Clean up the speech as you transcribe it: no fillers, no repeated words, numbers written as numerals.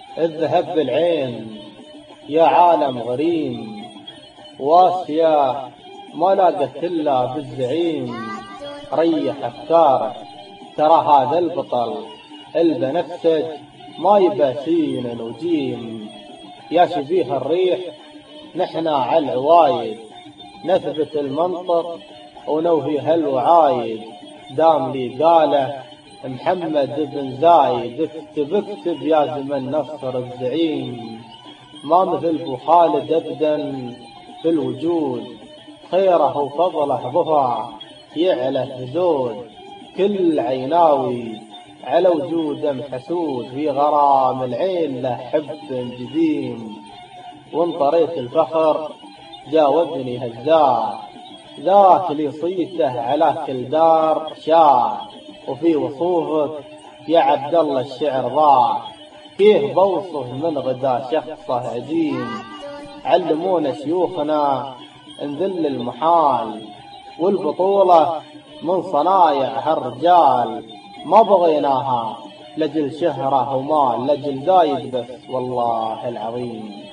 الذهب بالعين يا عالم غريم، واسيا ما لاقت إلا بالزعيم. ريح أفكارك ترى هذا البطل البنفسج ما يباسين وجيم. يا شبيه الريح نحنا على العوايد، نثبت المنطق ونوهي هالوعايد. دام لي قاله محمد بن زايد، اكتب اكتب يا زمن نصر الزعيم. ما مثل ابو خالد ابدا في الوجود، خيره وفضله ظهر يعلى هزود. كل عيناوي على وجوده محسود، في غرام العين له حب جديم. وان طريق الفخر جاوبني هزار، ذاك اللي صيته على كل دار شار. وفي وصوفك يا عبد الله الشعر ضاع، كيف بوصف من غدا شخصه عديم. علمونا شيوخنا نذل المحال، والبطولة من صنايع هالرجال. ما بغيناها لجل شهرة ومال، لجل زايد بس والله العظيم.